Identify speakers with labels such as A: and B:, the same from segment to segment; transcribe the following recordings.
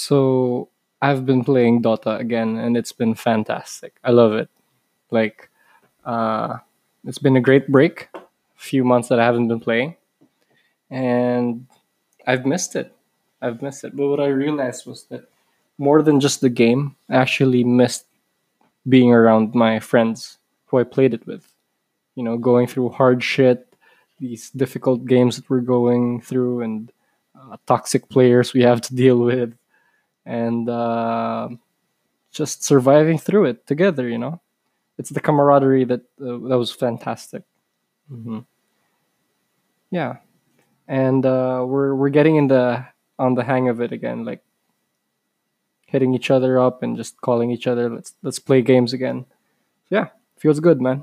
A: So I've been playing Dota again, and it's been fantastic. I love it. Like, uh, it's been a great break. A few months that I haven't been playing, and I've missed it. I've missed it. But what I realized was that more than just the game, I actually missed being around my friends who I played it with. Going through hard shit, these difficult games that we're going through, and toxic players we have to deal with, and just surviving through it together. It's the camaraderie that was fantastic. hmm Yeah, and we're getting in the on the hang of it again, like hitting each other up and just calling each other. Let's play games again. Yeah, feels good, man.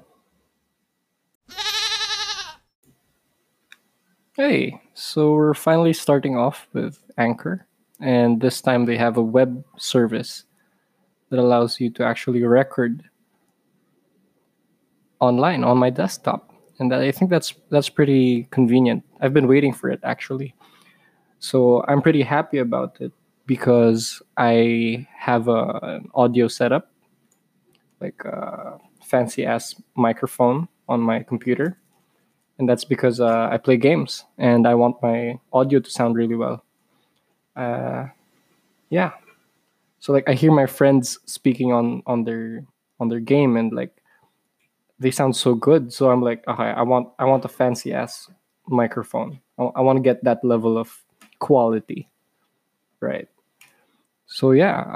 A: Hey, so we're finally starting off with Anchor, and this time they have a web service that allows you to actually record online on my desktop, and I think that's pretty convenient. I've been waiting for it actually, so I'm pretty happy about it because I have an audio setup, like a fancy ass microphone on my computer, and that's because I play games and I want my audio to sound really well. Uh, yeah, so like I hear my friends speaking on their game, and like they sound so good. So I'm like, okay, I want a fancy ass microphone. I want to get that level of quality, right? So yeah,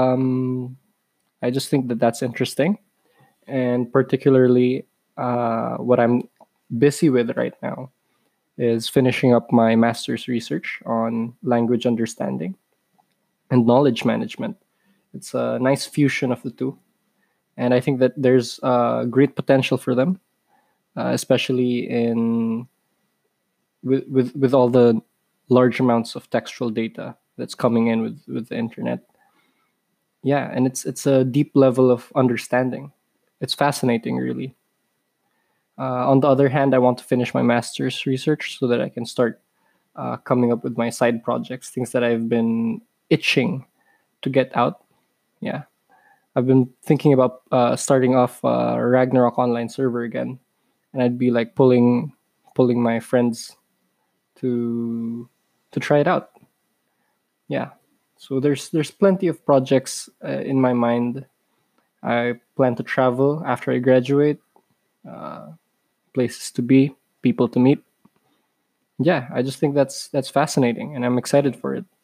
A: I just think that that's interesting, and particularly what I'm busy with right now is finishing up my master's research on language understanding and knowledge management. It's a nice fusion of the two, and I think that there's great potential for them, especially in with all the large amounts of textual data that's coming in with the internet. Yeah, and it's a deep level of understanding. It's fascinating, really. On the other hand, I want to finish my master's research so that I can start coming up with my side projects, things that I've been itching to get out. Yeah, I've been thinking about starting off Ragnarok online server again, and I'd be like pulling my friends to to try it out. Yeah, so there's plenty of projects in my mind. I plan to travel after I graduate, places to be, people to meet. Yeah, I just think that's fascinating, and I'm excited for it.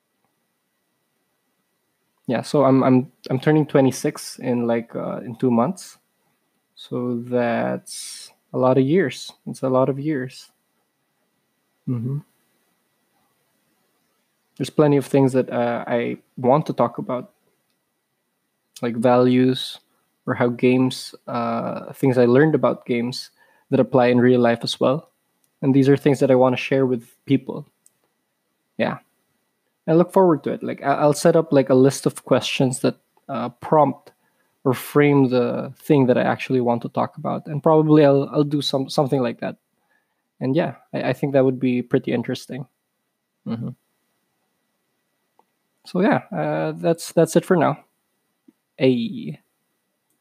A: Yeah, so I'm turning 26 in like in 2 months, so that's a lot of years. It's a lot of years. hmm There's plenty of things that I want to talk about, like values or how games, things I learned about games that apply in real life as well. And these are things that I want to share with people. Yeah, I look forward to it. Like I'll set up like a list of questions that prompt or frame the thing that I actually want to talk about, and probably I'll do something like that. And yeah, I think that would be pretty interesting. hmm So yeah, that's it for now. Hey.